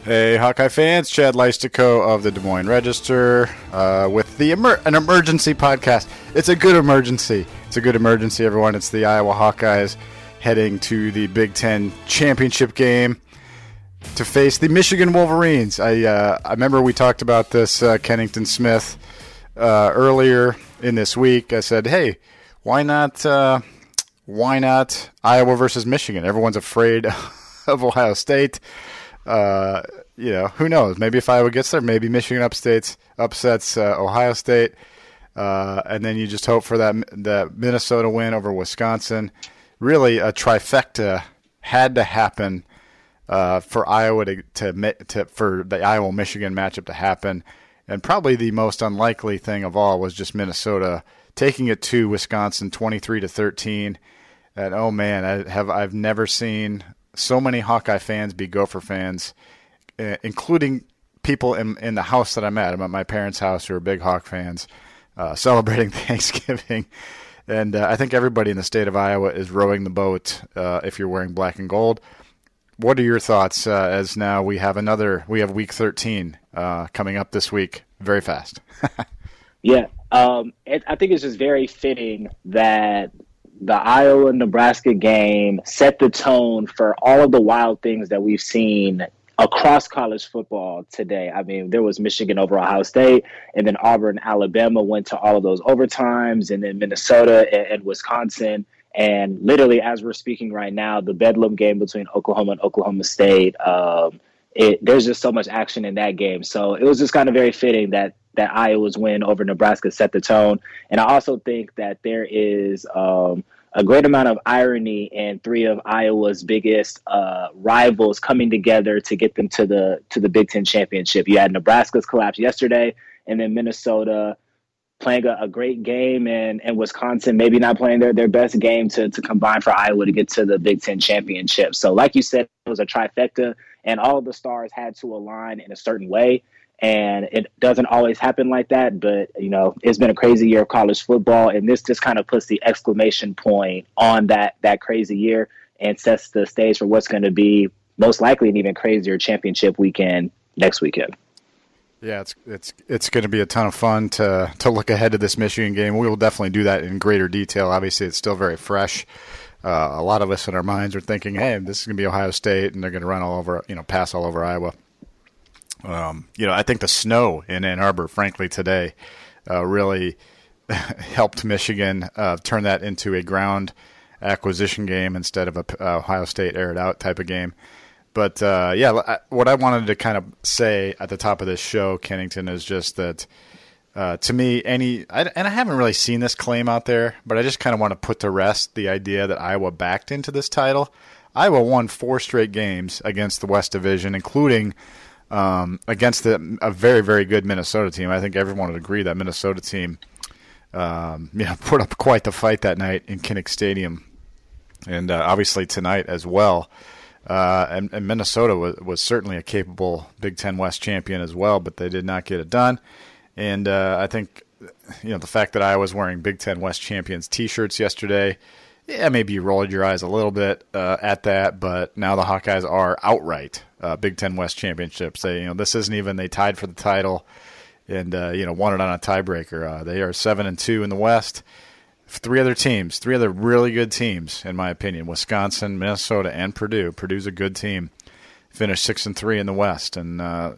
Hey, Hawkeye fans, Chad Leistico of the Des Moines Register with an emergency podcast. It's a good emergency. It's a good emergency, everyone. It's the Iowa Hawkeyes heading to the Big Ten championship game to face the Michigan Wolverines. I remember we talked about this, Kennington Smith, earlier in this week. I said, hey, why not Iowa versus Michigan? Everyone's afraid of Ohio State. Who knows? Maybe if Iowa gets there, maybe Michigan upsets Ohio State, and then you just hope for that Minnesota win over Wisconsin. Really, a trifecta had to happen for Iowa for the Iowa-Michigan matchup to happen, and probably the most unlikely thing of all was just Minnesota taking it to Wisconsin 23-13. And oh man, I've never seen so many Hawkeye fans be Gopher fans, including people in the house that I'm at. I'm at my parents' house who are big Hawk fans, celebrating Thanksgiving. And I think everybody in the state of Iowa is rowing the boat if you're wearing black and gold. What are your thoughts as now we have Week 13 coming up this week very fast? Yeah, I think it's just very fitting that the Iowa-Nebraska game set the tone for all of the wild things that we've seen across college football today. I mean, there was Michigan over Ohio State, and then Auburn, Alabama went to all of those overtimes, and then Minnesota and Wisconsin. And literally, as we're speaking right now, the Bedlam game between Oklahoma and Oklahoma State, there's just so much action in that game. So it was just kind of very fitting that Iowa's win over Nebraska set the tone. And I also think that there is a great amount of irony in three of Iowa's biggest rivals coming together to get them to the Big Ten championship. You had Nebraska's collapse yesterday, and then Minnesota playing a great game, and Wisconsin maybe not playing their best game to combine for Iowa to get to the Big Ten championship. So like you said, it was a trifecta, and all of the stars had to align in a certain way. And it doesn't always happen like that, but, it's been a crazy year of college football, and this just kind of puts the exclamation point on that crazy year and sets the stage for what's going to be most likely an even crazier championship weekend next weekend. Yeah, it's going to be a ton of fun to look ahead to this Michigan game. We will definitely do that in greater detail. Obviously, it's still very fresh. A lot of us in our minds are thinking, hey, this is going to be Ohio State, and they're going to run all over, pass all over Iowa. I think the snow in Ann Arbor, frankly, today really helped Michigan turn that into a ground acquisition game instead of a Ohio State air it out type of game. But, what I wanted to kind of say at the top of this show, Kennington, is just that to me, and I haven't really seen this claim out there, but I just kind of want to put to rest the idea that Iowa backed into this title. Iowa won 4 straight games against the West Division, including against a very, very good Minnesota team. I think everyone would agree that Minnesota team put up quite the fight that night in Kinnick Stadium, and obviously tonight as well. And Minnesota was certainly a capable Big Ten West champion as well, but they did not get it done. And I think the fact that I was wearing Big Ten West champions T-shirts yesterday, maybe you rolled your eyes a little bit at that, but now the Hawkeyes are outright Big Ten West championships. This isn't even they tied for the title and won it on a tiebreaker. They are 7-2 in the West. 3 other really good teams, in my opinion: Wisconsin, Minnesota, and Purdue. Purdue's a good team. Finished 6-3 in the West, and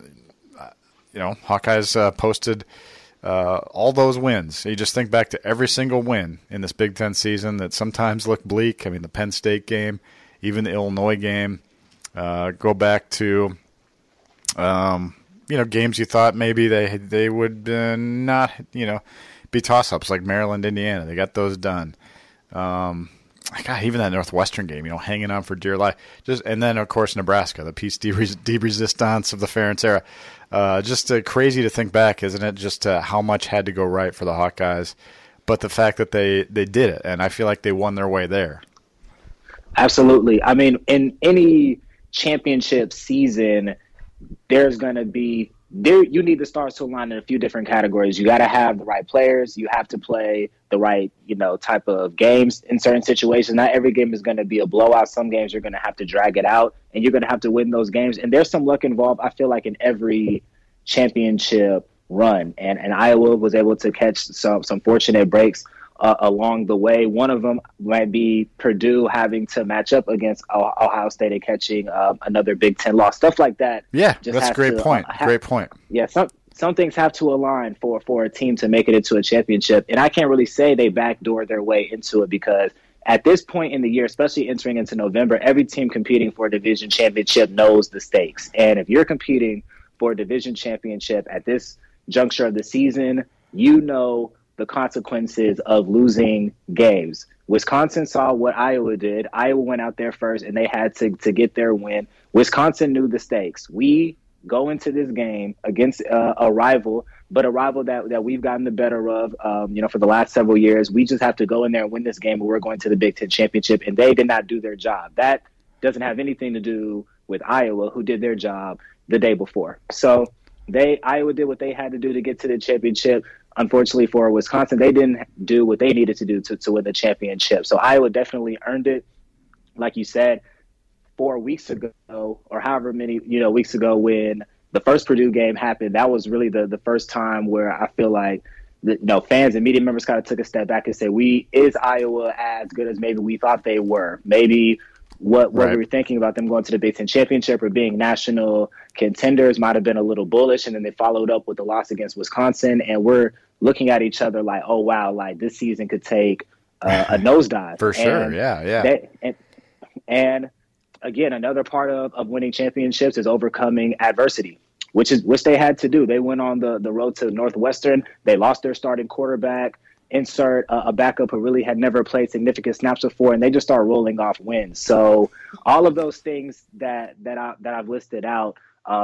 Hawkeyes posted all those wins. You just think back to every single win in this Big Ten season that sometimes looked bleak. I mean, the Penn State game, even the Illinois game. Go back to games you thought maybe they would not be toss-ups, like Maryland, Indiana. They got those done. God, even that Northwestern game, hanging on for dear life. And then, of course, Nebraska, the piece de resistance of the Ferentz era. Just crazy to think back, isn't it? Just how much had to go right for the Hawkeyes, but the fact that they did it, and I feel like they won their way there. Absolutely. I mean, in any championship season, there's going to be there you need the stars to align in a few different categories. You got to have the right players. You have to play the right, type of games in certain situations. Not every game is going to be a blowout. Some games you're going to have to drag it out, and you're going to have to win those games. And there's some luck involved, I feel like, in every championship run. And Iowa was able to catch some fortunate breaks along the way. One of them might be Purdue having to match up against Ohio State and catching another Big Ten loss, stuff like that. Yeah, that's a great point. Great point. Yeah, some things have to align for a team to make it into a championship. And I can't really say they backdoor their way into it, because at this point in the year, especially entering into November, every team competing for a division championship knows the stakes. And if you're competing for a division championship at this juncture of the season, you know the consequences of losing games. Wisconsin saw what Iowa did. Iowa went out there first, and they had to get their win. Wisconsin knew the stakes. We go into this game against a rival, but a rival that we've gotten the better of, for the last several years. We just have to go in there and win this game, and we're going to the Big Ten championship, and they did not do their job. That doesn't have anything to do with Iowa, who did their job the day before. So Iowa did what they had to do to get to the championship. Unfortunately for Wisconsin, they didn't do what they needed to do to win the championship. So Iowa definitely earned it. Like you said, 4 weeks ago, or however many weeks ago, when the first Purdue game happened, that was really the first time where I feel like fans and media members kind of took a step back and said, is Iowa as good as maybe we thought they were? Maybe what we were thinking about them going to the Big Ten championship or being national contenders might have been a little bullish. And then they followed up with the loss against Wisconsin, and we're looking at each other like, oh wow, like this season could take a nosedive for sure. Yeah. And again, another part of winning championships is overcoming adversity, which they had to do. They went on the road to Northwestern. They lost their starting quarterback, insert a backup who really had never played significant snaps before, and they just start rolling off wins. So all of those things that I've listed out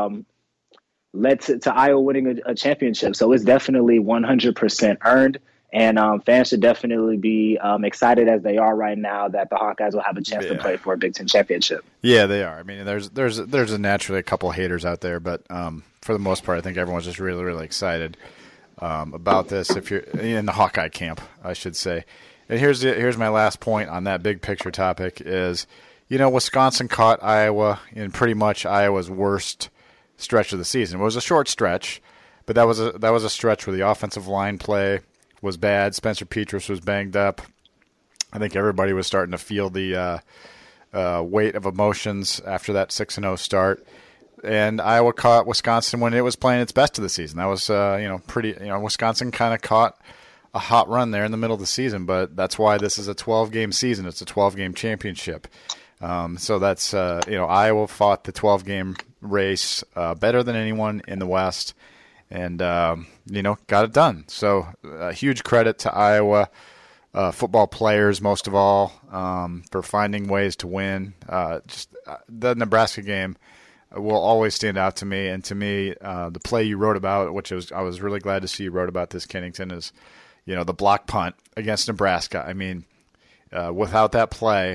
led to Iowa winning a championship. So it's definitely 100% earned. And fans should definitely be excited, as they are right now, that the Hawkeyes will have a chance to play for a Big Ten championship. Yeah, they are. I mean, there's naturally a couple haters out there, but for the most part, I think everyone's just really, really excited about this. If you're in the Hawkeye camp, I should say. And here's my last point on that big picture topic is, Wisconsin caught Iowa in pretty much Iowa's worst stretch of the season. It was a short stretch, but that was a stretch where the offensive line play was bad. Spencer Petras was banged up. I think everybody was starting to feel the weight of emotions after that 6-0 start. And Iowa caught Wisconsin when it was playing its best of the season. That was pretty. Wisconsin kind of caught a hot run there in the middle of the season, but that's why this is a 12-game season. It's a 12-game championship. So that's Iowa fought the 12-game race better than anyone in the West. And, got it done. So huge credit to Iowa football players, most of all, for finding ways to win. The Nebraska game will always stand out to me. And to me, the play you wrote about, I was really glad to see you wrote about this, Kennington, is, the block punt against Nebraska. I mean, without that play,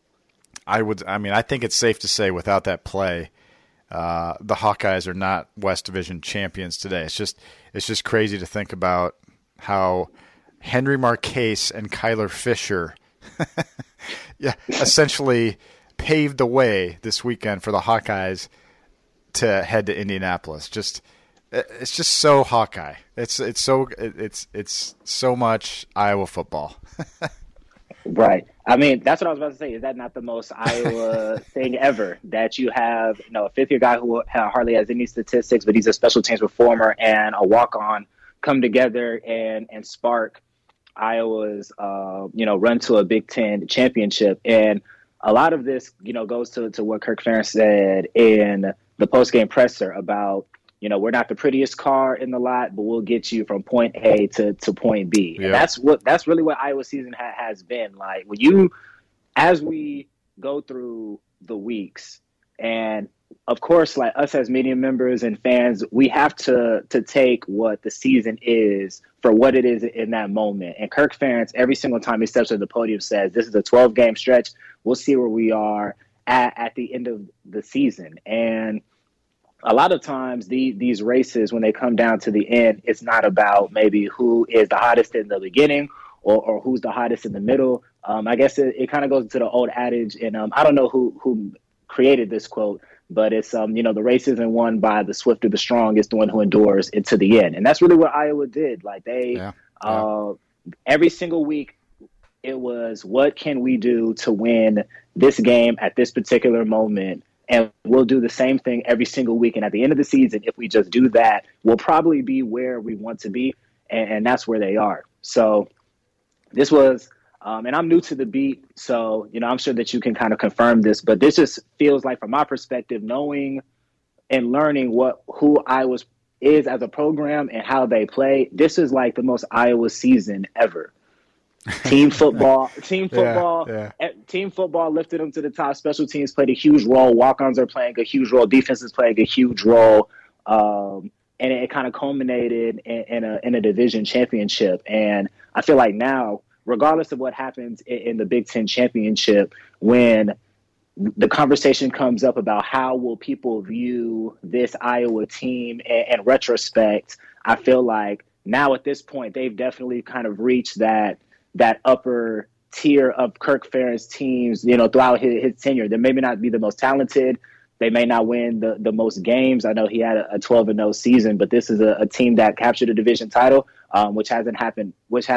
I think it's safe to say without that play, the Hawkeyes are not West Division champions today. It's just crazy to think about how Henry Marchese and Kyler Fisher essentially paved the way this weekend for the Hawkeyes to head to Indianapolis. It's just so Hawkeye. It's so much Iowa football. Right. I mean, that's what I was about to say. Is that not the most Iowa thing ever? That you have, a fifth-year guy who hardly has any statistics, but he's a special teams performer and a walk-on come together and spark Iowa's, run to a Big Ten championship. And a lot of this, goes to what Kirk Ferentz said in the post-game presser about, we're not the prettiest car in the lot, but we'll get you from point A to point B. Yeah. And that's really what Iowa season has been like. As we go through the weeks, and of course, like us as media members and fans, we have to take what the season is for what it is in that moment. And Kirk Ferentz, every single time he steps to the podium, says, this is a 12-game stretch. We'll see where we are at the end of the season. And a lot of times these races, when they come down to the end, it's not about maybe who is the hottest in the beginning or who's the hottest in the middle. I guess it kind of goes to the old adage, and I don't know who created this quote, but it's the race isn't won by the swift or the strong; it's the one who endures it to the end, and that's really what Iowa did. Like every single week, it was what can we do to win this game at this particular moment. And we'll do the same thing every single week. And at the end of the season, if we just do that, we'll probably be where we want to be. And that's where they are. So this was, and I'm new to the beat. So, I'm sure that you can kind of confirm this. But this just feels like, from my perspective, knowing and learning who Iowa is as a program and how they play, this is like the most Iowa season ever. Team football lifted them to the top. Special teams played a huge role. Walk-ons are playing a huge role. Defense is playing a huge role. And it kind of culminated in a division championship. And I feel like now, regardless of what happens in the Big Ten championship, when the conversation comes up about how will people view this Iowa team in retrospect, I feel like now at this point, they've definitely kind of reached that upper tier of Kirk Ferentz teams, throughout his tenure. They maybe not be the most talented. They may not win the most games. I know he had a 12-0 season, but this is a team that captured a division title, which hasn't happened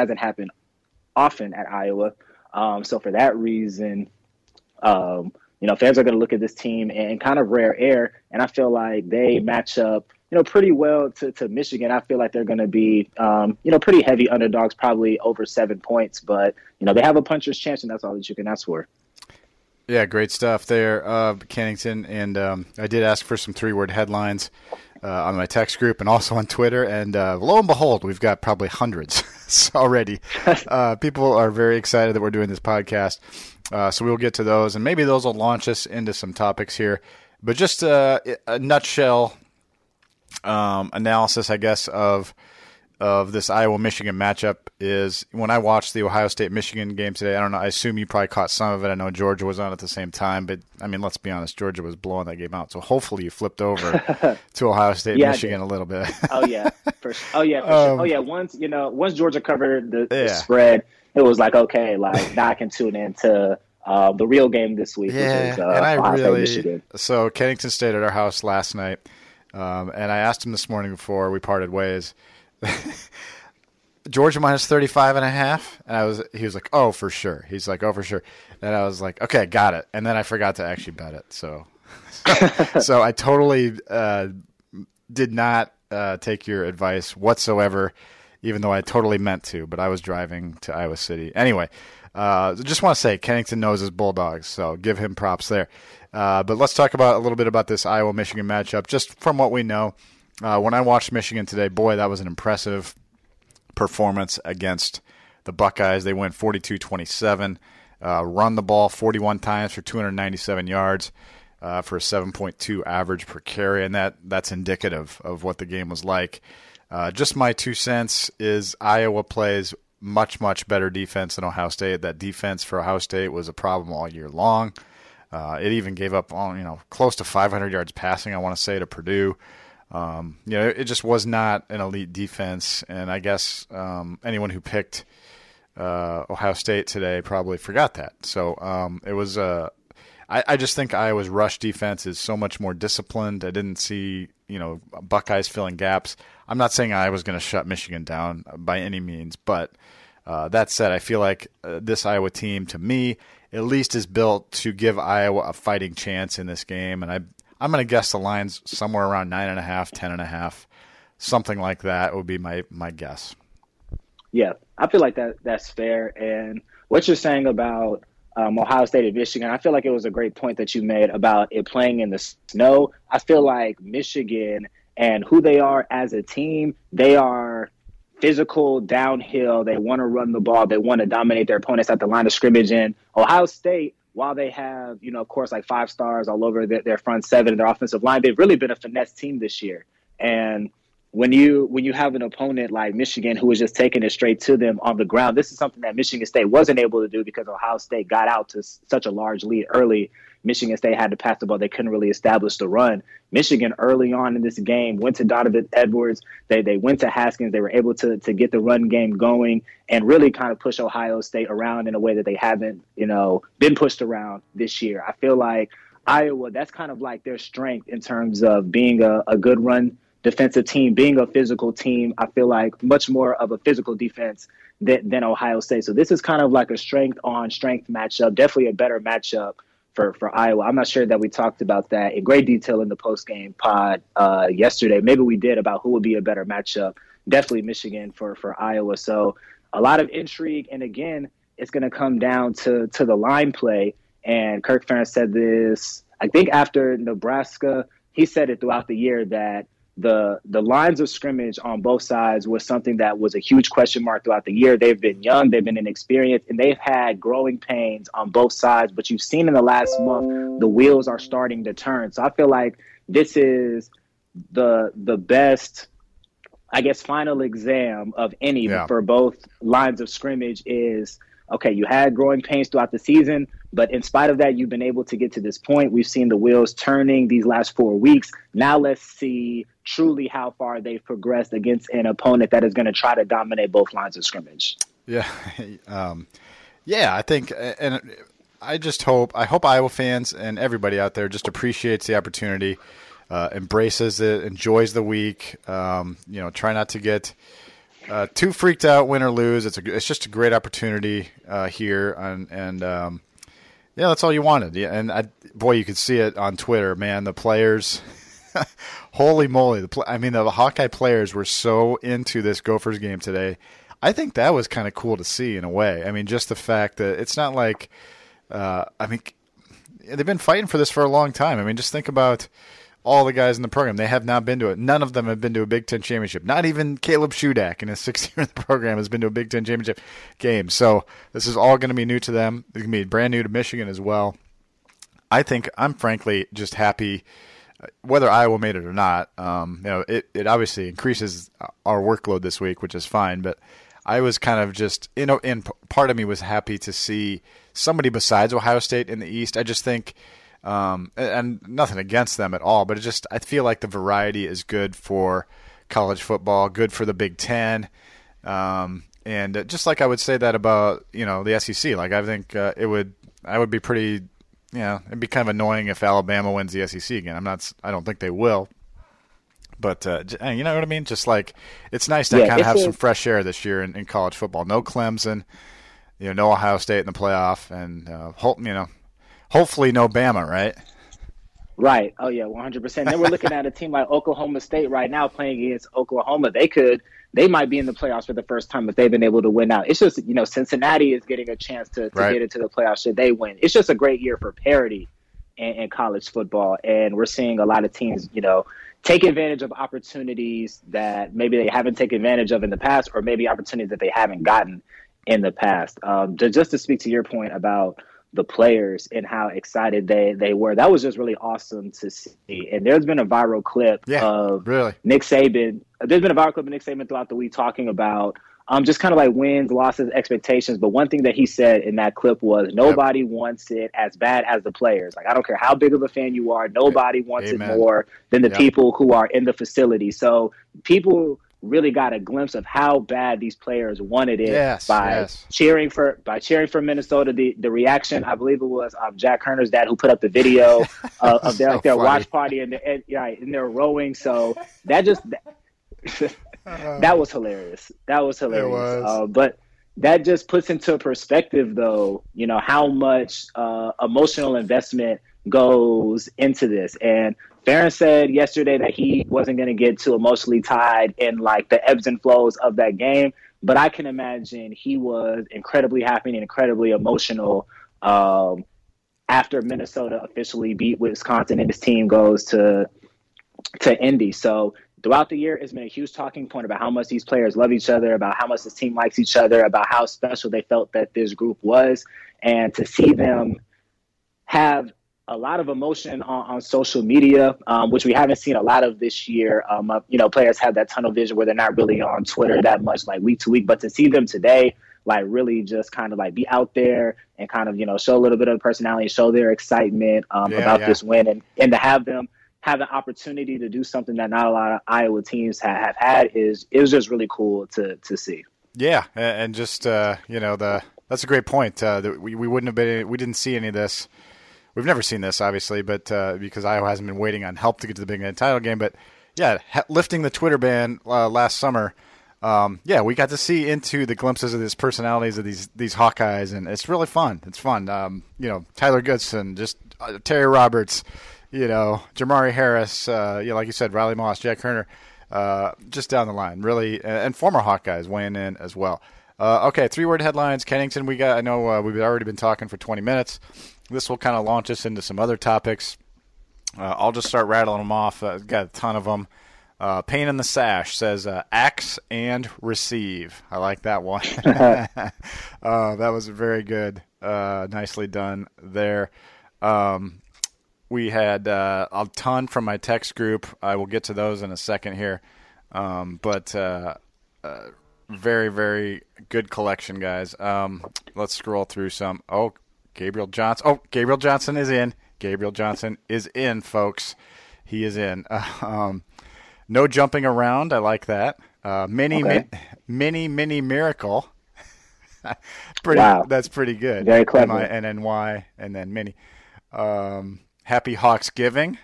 often at Iowa. So for that reason, fans are going to look at this team in kind of rare air, and I feel like they match up pretty well to Michigan. I feel like they're going to be, pretty heavy underdogs, probably over 7 points. But, they have a puncher's chance, and that's all that you can ask for. Yeah, great stuff there, Kennington. And I did ask for some 3-word headlines on my text group and also on Twitter. And lo and behold, we've got probably hundreds already. People are very excited that we're doing this podcast. So we'll get to those. And maybe those will launch us into some topics here. But just a nutshell analysis, I guess, of this Iowa-Michigan matchup is when I watched the Ohio State-Michigan game today. I don't know. I assume you probably caught some of it. I know Georgia was on at the same time, but I mean, let's be honest, Georgia was blowing that game out. So hopefully you flipped over to Ohio State-Michigan a little bit. For sure. Once Georgia covered the spread, it was like, okay, like now I can tune into the real game this week, which is Ohio State-Michigan. So Kennington stayed at our house last night. And I asked him this morning before we parted ways, Georgia minus 35.5. And he was like, oh, for sure. He's like, oh, for sure. And I was like, okay, got it. And then I forgot to actually bet it. So I totally did not take your advice whatsoever, even though I totally meant to, but I was driving to Iowa City. Anyway, just want to say Kennington knows his Bulldogs, so give him props there. But let's talk a little bit about this Iowa-Michigan matchup. Just from what we know, when I watched Michigan today, boy, that was an impressive performance against the Buckeyes. They went 42-27, run the ball 41 times for 297 yards for a 7.2 average per carry, and that's indicative of what the game was like. Just my 2 cents is Iowa plays much, much better defense than Ohio State. That defense for Ohio State was a problem all year long. It even gave up, close to 500 yards passing, I want to say, to Purdue. It just was not an elite defense, and I guess anyone who picked Ohio State today probably forgot that. So it was I just think Iowa's rush defense is so much more disciplined. I didn't see, Buckeyes filling gaps. I'm not saying Iowa's going to shut Michigan down by any means, but that said, I feel like this Iowa team, to me, at least is built to give Iowa a fighting chance in this game. And I'm going to guess the line's somewhere around 9.5, 10.5, something like that would be my guess. Yeah, I feel like that's fair. And what you're saying about Ohio State and Michigan, I feel like it was a great point that you made about it playing in the snow. I feel like Michigan and who they are as a team, they are physical, downhill. They want to run the ball. They want to dominate their opponents at the line of scrimmage. And Ohio State, while they have, of course, like 5 stars all over their front seven and their offensive line, they've really been a finesse team this year. And when you have an opponent like Michigan who is just taking it straight to them on the ground, this is something that Michigan State wasn't able to do because Ohio State got out to such a large lead early. Michigan State had to pass the ball. They couldn't really establish the run. Michigan early on in this game went to Donovan Edwards. They went to Haskins. They were able to get the run game going and really kind of push Ohio State around in a way that they haven't, been pushed around this year. I feel like Iowa, that's kind of like their strength in terms of being a good run defensive team, being a physical team. I feel like much more of a physical defense than Ohio State. So this is kind of like a strength on strength matchup, definitely a better matchup for Iowa. I'm not sure that we talked about that in great detail in the post-game pod yesterday. Maybe we did, about who would be a better matchup. Definitely Michigan for Iowa. So a lot of intrigue. And again, it's going to come down to the line play. And Kirk Ferentz said this, I think after Nebraska, he said it throughout the year that the lines of scrimmage on both sides was something that was a huge question mark throughout the year. They've been young, they've been inexperienced, and they've had growing pains on both sides. But you've seen in the last month, the wheels are starting to turn. So I feel like this is the best, I guess, final exam of any for both lines of scrimmage is, okay, you had growing pains throughout the season, but in spite of that, you've been able to get to this point. We've seen the wheels turning these last 4 weeks. Now let's see truly how far they've progressed against an opponent that is going to try to dominate both lines of scrimmage. Yeah. I think, and I hope Iowa fans and everybody out there just appreciates the opportunity, embraces it, enjoys the week, try not to get too freaked out, win or lose. It's just a great opportunity here, and that's all you wanted. Yeah, and you could see it on Twitter, man. The players, holy moly! The Hawkeye players were so into this Gophers game today. I think that was kind of cool to see in a way. I mean, just the fact that it's not like, they've been fighting for this for a long time. I mean, just think about all the guys in the program. They have not been to it. None of them have been to a Big Ten championship. Not even Caleb Shudak in his 6th year in the program has been to a Big Ten championship game. So this is all going to be new to them. It's going to be brand new to Michigan as well. I think I'm frankly just happy whether Iowa made it or not. It obviously increases our workload this week, which is fine. But I was kind of just, and part of me was happy to see somebody besides Ohio State in the East. I just think, and nothing against them at all, but I feel like the variety is good for college football, good for the Big Ten, and just like I would say that about the SEC. Like I think I would be pretty, it'd be kind of annoying if Alabama wins the SEC again. I don't think they will, but you know what I mean. Just like it's nice to kind of have some fresh air this year in college football. No Clemson, no Ohio State in the playoff, and hopefully no Bama, right? Right. Oh, yeah, 100%. Then we're looking at a team like Oklahoma State right now playing against Oklahoma. They might be in the playoffs for the first time if they've been able to win out. It's just, Cincinnati is getting a chance to get into the playoffs should they win. It's just a great year for parity in college football. And we're seeing a lot of teams, take advantage of opportunities that maybe they haven't taken advantage of in the past, or maybe opportunities that they haven't gotten in the past. Just to speak to your point about the players and how excited they were. That was just really awesome to see. And there's been a viral clip of Nick Saban. There's been a viral clip of Nick Saban throughout the week talking about just kind of like wins, losses, expectations. But one thing that he said in that clip was nobody wants it as bad as the players. Like, I don't care how big of a fan you are. Nobody wants it more than the people who are in the facility. So people really got a glimpse of how bad these players wanted it by cheering for Minnesota. The reaction, I believe it was Jack Herner's dad who put up the video of their watch party and they're rowing. So that was hilarious. That was hilarious. It was. But that just puts into perspective, though, how much emotional investment goes into this. And Ferentz said yesterday that he wasn't going to get too emotionally tied in like the ebbs and flows of that game, but I can imagine he was incredibly happy and incredibly emotional after Minnesota officially beat Wisconsin and his team goes to Indy. So throughout the year, it's been a huge talking point about how much these players love each other, about how much this team likes each other, about how special they felt that this group was, and to see them have a lot of emotion on social media, which we haven't seen a lot of this year. Players have that tunnel vision where they're not really on Twitter that much, like week to week. But to see them today, like really just kind of like be out there and kind of show a little bit of personality, show their excitement about this win, and to have them have an opportunity to do something that not a lot of Iowa teams have had it was just really cool to see. Yeah, and just that's a great point. We wouldn't have been, we didn't see any of this. We've never seen this, obviously, but because Iowa hasn't been waiting on help to get to the Big Ten title game. But yeah, lifting the Twitter ban last summer, we got to see into the glimpses of these personalities of these Hawkeyes, and it's really fun. It's fun. Tyler Goodson, just Terry Roberts, Jamari Harris, like you said, Riley Moss, Jack Herner, just down the line, really, and former Hawkeyes weighing in as well. Okay, 3-word headlines. Kennington, I know we've already been talking for 20 minutes. This will kind of launch us into some other topics. I'll just start rattling them off. Got a ton of them. Pain in the Sash says axe and receive. I like that one. That was very good. Nicely done there. We had a ton from my text group. I will get to those in a second here. But very, very good collection, guys. Let's scroll through some. Gabriel Johnson. Gabriel Johnson is in. Gabriel Johnson is in, folks. He is in. No jumping around. I like that. Mini miracle. Wow. That's pretty good. Very clever. M-I-N-N-Y and then mini. Happy Hawks Giving.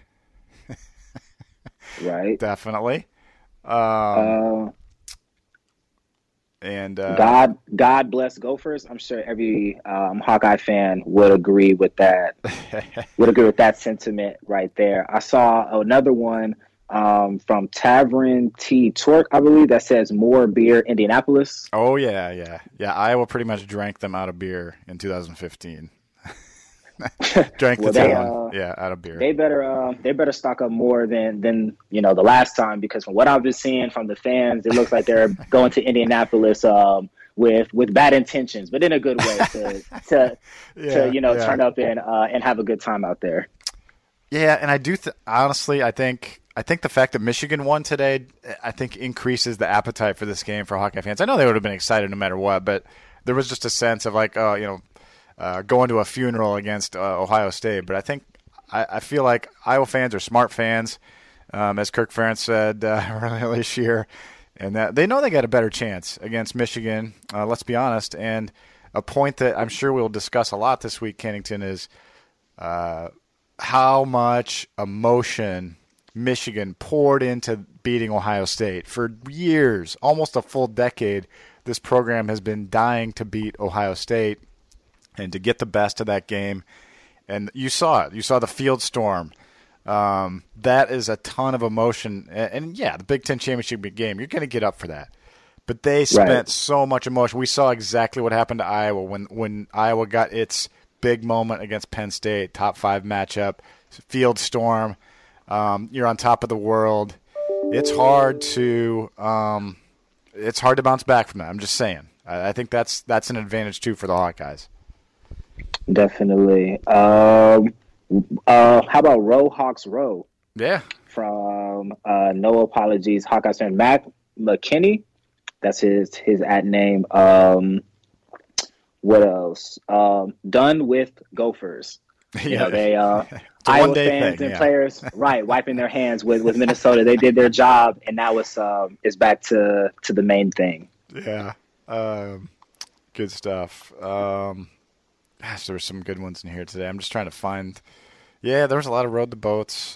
Right. Definitely. And God bless Gophers. I'm sure every Hawkeye fan would agree with that. Would agree with that sentiment right there. I saw another one from Tavern T Torque, I believe, that says more beer Indianapolis. Oh yeah. Iowa pretty much drank them out of beer in 2015. Drank the town, out of beer. They better stock up more than the last time, because from what I've been seeing from the fans, it looks like they're going to Indianapolis with bad intentions, but in a good way to turn up and have a good time out there. Yeah, and I do honestly, I think the fact that Michigan won today, I think increases the appetite for this game for Hawkeye fans. I know they would have been excited no matter what, but there was just a sense of like, going to a funeral against Ohio State. But I feel like Iowa fans are smart fans, as Kirk Ferentz said earlier this year, and that they know they got a better chance against Michigan. Let's be honest. And a point that I'm sure we'll discuss a lot this week, Kennington, is how much emotion Michigan poured into beating Ohio State. For years, almost a full decade, this program has been dying to beat Ohio State and to get the best of that game. And you saw it. You saw the field storm. That is a ton of emotion. And the Big Ten championship game, you're going to get up for that. But they spent so much emotion. We saw exactly what happened to Iowa when Iowa got its big moment against Penn State, top 5 matchup, field storm. You're on top of the world. It's hard to bounce back from that. I'm just saying. I think that's an advantage too for the Hawkeyes. Definitely. How about Row Hawks Row? Yeah. From No Apologies Hawkeyes fan Mac McKinney. That's his ad name. What else? Done with Gophers. They Iowa fans and players, wiping their hands with Minnesota. They did their job, and now it's back to the main thing. Yeah, good stuff. Gosh, there were some good ones in here today. I'm just trying to find. Yeah, there was a lot of road to boats.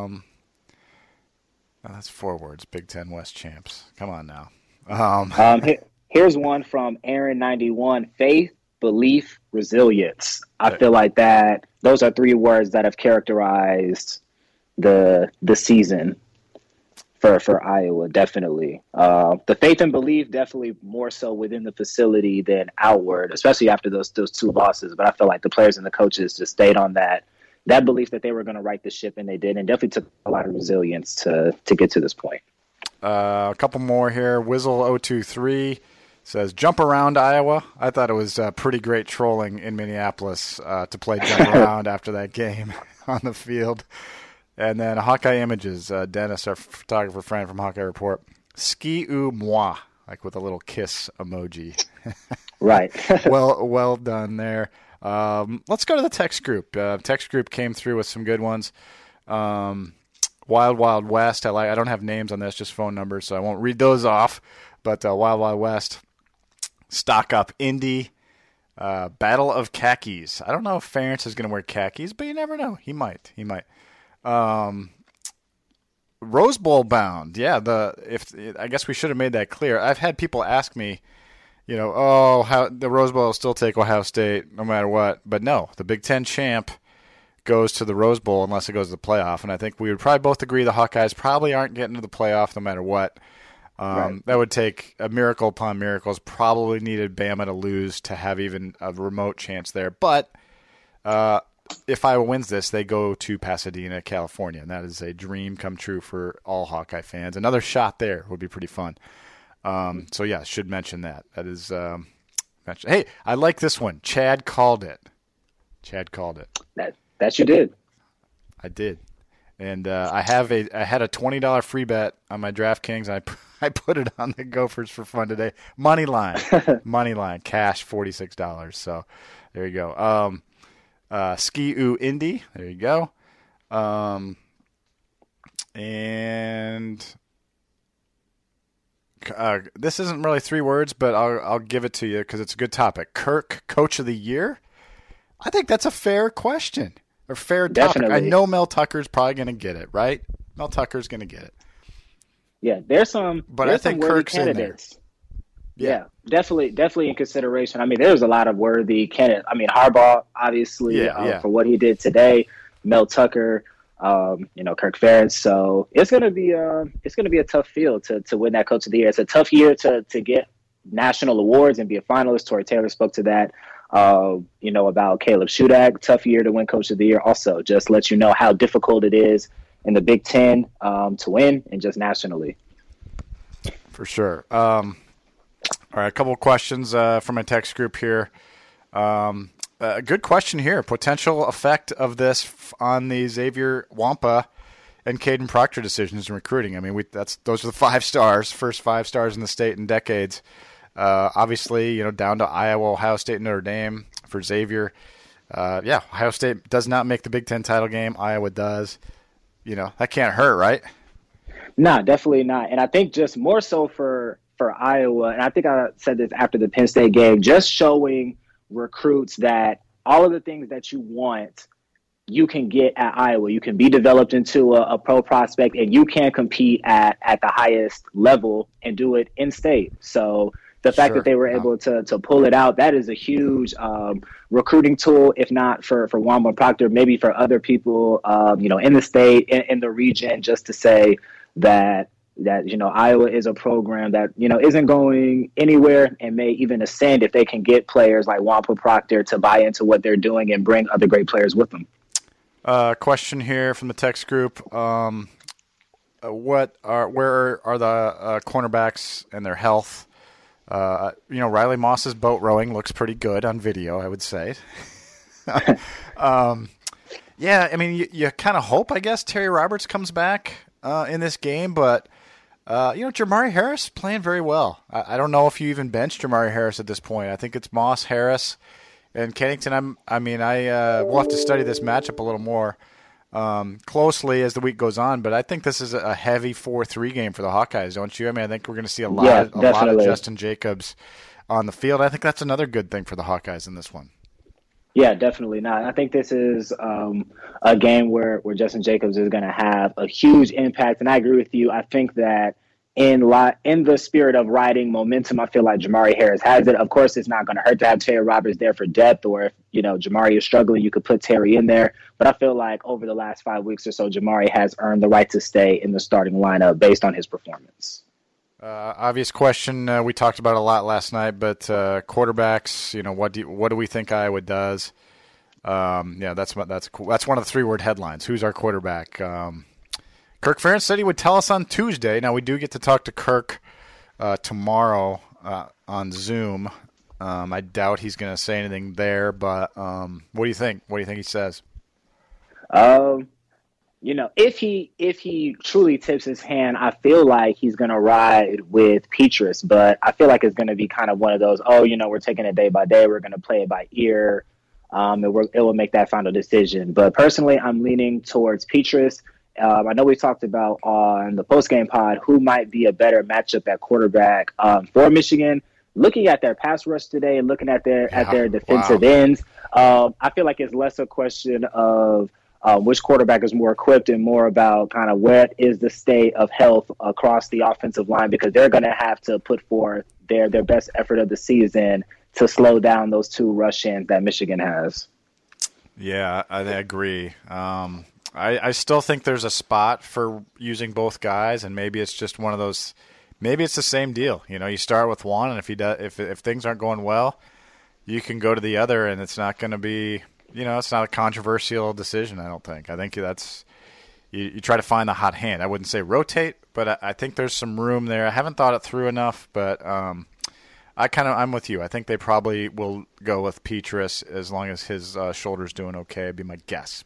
That's 4 words. Big Ten West champs. Come on now. Here's one from Aaron91. Faith, belief, resilience. I feel like that. Those are 3 words that have characterized the season for Iowa. Definitely, the faith and belief definitely more so within the facility than outward, especially after those 2 losses. But I feel like the players and the coaches just stayed on that belief that they were going to right the ship, and they did, and definitely took a lot of resilience to get to this point. A couple more here. Whizzle023 says, jump around Iowa. I thought it was pretty great trolling in Minneapolis to play jump around after that game on the field. And then Hawkeye Images, Dennis, our photographer friend from Hawkeye Report, ski ou moi, like with a little kiss emoji. Right. well done there. Let's go to the text group. Text group came through with some good ones. Wild Wild West. I don't have names on this, just phone numbers, so I won't read those off. But Wild Wild West, Stock Up Indy, Battle of Khakis. I don't know if Ferentz is going to wear khakis, but you never know. He might. Rose Bowl bound. Yeah, I guess we should have made that clear. I've had people ask me, how the Rose Bowl will still take Ohio State no matter what. But no, the Big Ten champ goes to the Rose Bowl unless it goes to the playoff. And I think we would probably both agree the Hawkeyes probably aren't getting to the playoff no matter what. Right. That would take a miracle upon miracles. Probably needed Bama to lose to have even a remote chance there. But if Iowa wins this, they go to Pasadena, California, and that is a dream come true for all Hawkeye fans. Another shot there would be pretty fun. So, yeah, should mention that. That is mentioned. Hey, I like this one. Chad called it. That you did. I did. And I had a $20 free bet on my DraftKings. I put it on the Gophers for fun today. Money line, cash $46. So there you go. Ski ou Indy. There you go. And this isn't really 3 words, but I'll give it to you because it's a good topic. Kirk, Coach of the Year. I think that's a fair question or fair topic. Definitely. I know Mel Tucker's probably going to get it, right? Mel Tucker's going to get it. Yeah, there's some. But there's I think some worthy Kirk's candidates. in there. Yeah, definitely in consideration. I mean, there's a lot of worthy candidates. I mean, Harbaugh, obviously, for what he did today. Mel Tucker, Kirk Ferentz. So it's gonna be a tough field to win that Coach of the Year. It's a tough year to get national awards and be a finalist. Tori Taylor spoke to that. About Caleb Shudak. Tough year to win Coach of the Year. Also, just let you know how difficult it is in the Big Ten to win and just nationally. For sure. All right, a couple of questions from my text group here. A good question here. Potential effect of this on the Xavier Wampa and Caden Proctor decisions in recruiting. I mean, those are the 5 stars, first 5 stars in the state in decades. Obviously, down to Iowa, Ohio State, Notre Dame for Xavier. Ohio State does not make the Big Ten title game. Iowa does. That can't hurt, right? No, definitely not. And I think just more so for Iowa, and I think I said this after the Penn State game, just showing recruits that all of the things that you want, you can get at Iowa. You can be developed into a pro prospect, and you can compete at the highest level and do it in state. So the fact that they were able to pull it out, that is a huge recruiting tool, if not for Wamba Proctor, maybe for other people, in the state, in the region, just to say that Iowa is a program that, isn't going anywhere and may even ascend if they can get players like Wampa Proctor to buy into what they're doing and bring other great players with them. Question here from the text group. Where are the cornerbacks and their health? Riley Moss's boat rowing looks pretty good on video, I would say. I mean, you kind of hope, I guess, Terry Roberts comes back in this game, but Jamari Harris playing very well. I don't know if you even bench Jamari Harris at this point. I think it's Moss, Harris, and Kennington. We'll have to study this matchup a little more closely as the week goes on, but I think this is a heavy 4-3 game for the Hawkeyes, don't you? I mean, I think we're going to see a lot of Justin Jacobs on the field. I think that's another good thing for the Hawkeyes in this one. Yeah, definitely not. I think this is a game where Justin Jacobs is going to have a huge impact, and I agree with you. I think that in the spirit of riding momentum, I feel like Jamari Harris has it. Of course, it's not going to hurt to have Terry Roberts there for depth, or if Jamari is struggling, you could put Terry in there. But I feel like over the last 5 weeks or so, Jamari has earned the right to stay in the starting lineup based on his performance. Obvious question. We talked about it a lot last night, but quarterbacks. What do we think Iowa does? That's one of the 3-word headlines. Who's our quarterback? Kirk Ferentz said he would tell us on Tuesday. Now we do get to talk to Kirk tomorrow on Zoom. I doubt he's going to say anything there, but what do you think? What do you think he says? If he truly tips his hand, I feel like he's going to ride with Petrus, but I feel like it's going to be kind of one of those, we're taking it day by day. We're going to play it by ear. And it will make that final decision. But personally, I'm leaning towards Petrus. I know we talked about on the postgame pod who might be a better matchup at quarterback for Michigan. Looking at their pass rush today, looking at their defensive ends, I feel like it's less a question of which quarterback is more equipped and more about kind of what is the state of health across the offensive line, because they're going to have to put forth their best effort of the season to slow down those two rush ends that Michigan has. Yeah, I agree. I still think there's a spot for using both guys, and maybe it's just one of those. Maybe it's the same deal. You start with one, and if things aren't going well, you can go to the other, and it's not going to be. It's not a controversial decision. I don't think. I think that's you try to find the hot hand. I wouldn't say rotate, but I think there's some room there. I haven't thought it through enough, but. I'm with you. I think they probably will go with Petrus as long as his shoulder's doing okay. Be my guess.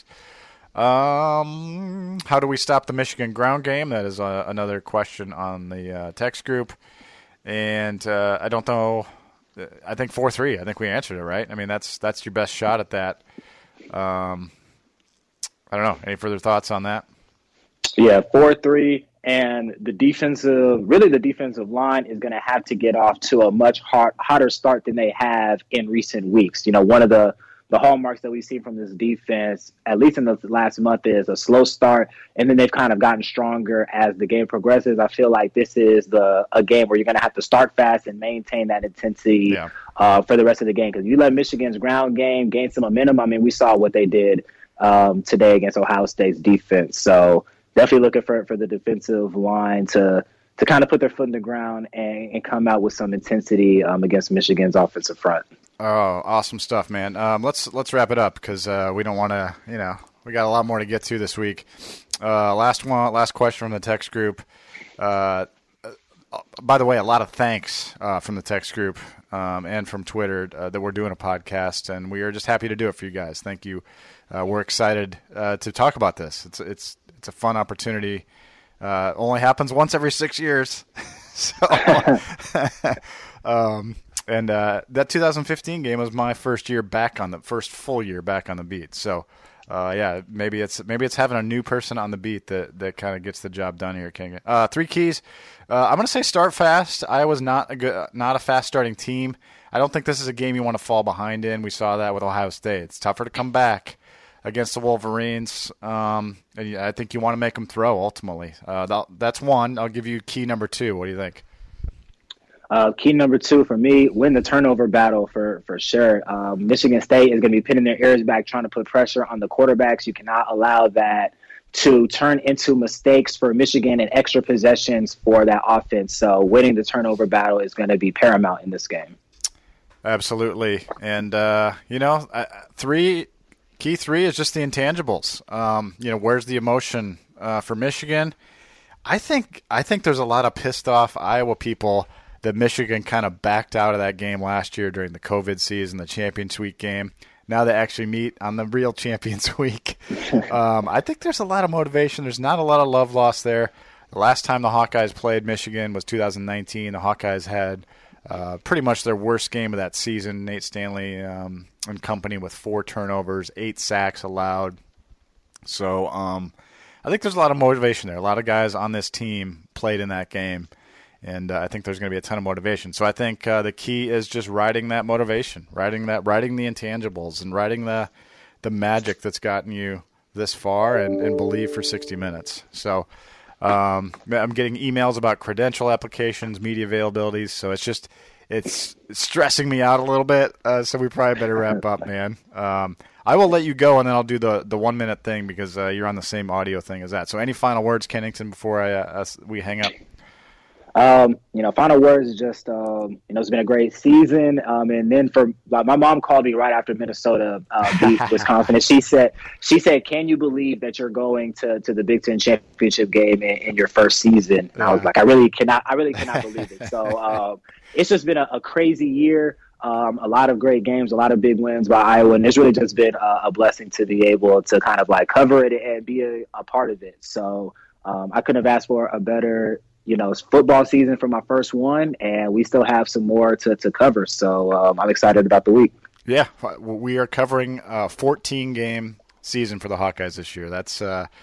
How do we stop the Michigan ground game? That is another question on the text group. And I don't know. I think 4-3. I think we answered it right. I mean, that's your best shot at that. I don't know. Any further thoughts on that? Yeah, 4-3. And the defensive line is going to have to get off to a much hotter start than they have in recent weeks. One of the hallmarks that we've seen from this defense, at least in the last month, is a slow start, and then they've kind of gotten stronger as the game progresses. I feel like this is a game where you're going to have to start fast and maintain that intensity for the rest of the game, because you let Michigan's ground game gain some momentum. I mean, we saw what they did today against Ohio State's defense. So definitely looking for the defensive line to kind of put their foot in the ground and come out with some intensity against Michigan's offensive front. Oh, awesome stuff, man. Let's wrap it up because we don't want to, we got a lot more to get to this week. Last question from the text group. By the way, a lot of thanks from the text group and from Twitter that we're doing a podcast, and we are just happy to do it for you guys. Thank you. We're excited to talk about this. It's a fun opportunity. Only happens once every 6 years. And that 2015 game was my first full year back on the beat. So, maybe it's having a new person on the beat that kind of gets the job done here, King. 3 keys. I'm going to say start fast. Iowa's not a fast starting team. I don't think this is a game you want to fall behind in. We saw that with Ohio State. It's tougher to come back against the Wolverines. And I think you want to make them throw ultimately. That's one. I'll give you key number 2. What do you think? Key number 2 for me, win the turnover battle for sure. Michigan State is going to be pinning their ears back, trying to put pressure on the quarterbacks. You cannot allow that to turn into mistakes for Michigan and extra possessions for that offense. So winning the turnover battle is going to be paramount in this game. Absolutely. And, key 3 is just the intangibles. Where's the emotion for Michigan? I think there's a lot of pissed off Iowa people that Michigan kind of backed out of that game last year during the COVID season, the Champions Week game. Now they actually meet on the real Champions Week. I think there's a lot of motivation. There's not a lot of love lost there. The last time the Hawkeyes played Michigan was 2019. The Hawkeyes had pretty much their worst game of that season. Nate Stanley and company with 4 turnovers, 8 sacks allowed. So I think there's a lot of motivation there. A lot of guys on this team played in that game. And I think there's going to be a ton of motivation. So I think the key is just riding that motivation, riding the intangibles, and riding the magic that's gotten you this far and believe for 60 minutes. So I'm getting emails about credential applications, media availabilities. So it's stressing me out a little bit. So we probably better wrap up, man. I will let you go, and then I'll do the 1 minute thing because you're on the same audio thing as that. So any final words, Kennington, before we hang up? Final words is just, it's been a great season. And then my mom called me right after Minnesota beat Wisconsin, and she said, "Can you believe that you're going to the Big Ten championship game in your first season?" And I was like, I really cannot believe it. So it's just been a crazy year. A lot of great games, a lot of big wins by Iowa, and it's really just been a blessing to be able to kind of like cover it and be a part of it. So I couldn't have asked for a better football season for my first one, and we still have some more to cover. So I'm excited about the week. Yeah, we are covering a 14-game season for the Hawkeyes this year. That's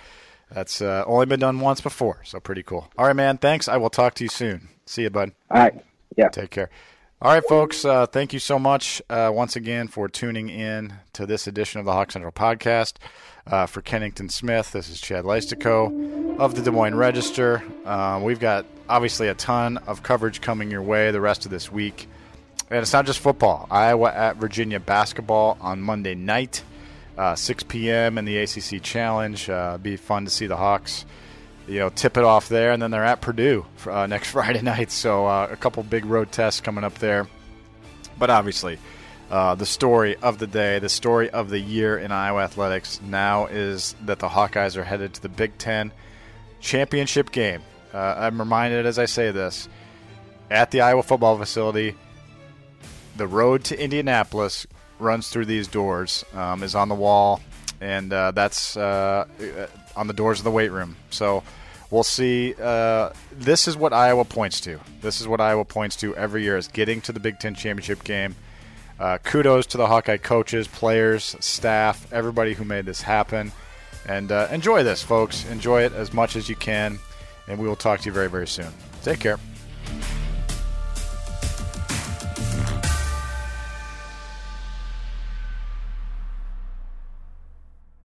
only been done once before, so pretty cool. All right, man, thanks. I will talk to you soon. See you, bud. All right. Yeah. Take care. All right, folks, thank you so much once again for tuning in to this edition of the Hawk Central podcast. For Kennington Smith, this is Chad Leistico of the Des Moines Register. We've got, obviously, a ton of coverage coming your way the rest of this week. And it's not just football. Iowa at Virginia basketball on Monday night, 6 p.m. in the ACC Challenge. Be fun to see the Hawks tip it off there, and then they're at Purdue for, next Friday night. So a couple big road tests coming up there. But obviously, the story of the day, the story of the year in Iowa athletics now is that the Hawkeyes are headed to the Big Ten championship game. I'm reminded as I say this, at the Iowa football facility, the road to Indianapolis runs through these doors, is on the wall, and that's on the doors of the weight room. So we'll see. This is what Iowa points to. This is what Iowa points to every year, is getting to the Big Ten championship game. Kudos to the Hawkeye coaches, players, staff, everybody who made this happen. And enjoy this, folks. Enjoy it as much as you can. And we will talk to you very, very soon. Take care.